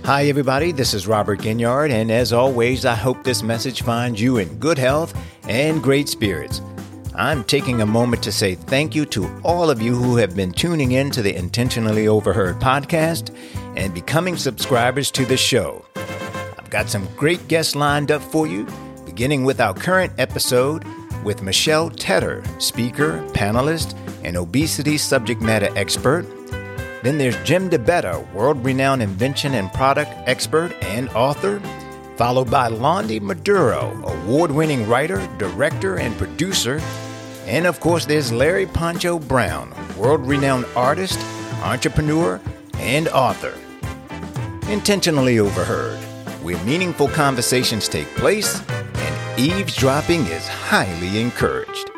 Hi, everybody. This is Robert Ginyard, and as always, I hope this message finds you in good health and great spirits. I'm taking a moment to say thank you to all of you who have been tuning in to the Intentionally Overheard podcast and becoming subscribers to the show. I've got some great guests lined up for you, beginning with our current episode with Michelle Tedder, speaker, panelist, and obesity subject matter expert. Then there's Jim DeBetta, world-renowned invention and product expert and author, followed by Londi Maduro, award-winning writer, director, and producer. And of course, there's Larry Poncho Brown, world-renowned artist, entrepreneur, and author. Intentionally Overheard, where meaningful conversations take place and eavesdropping is highly encouraged.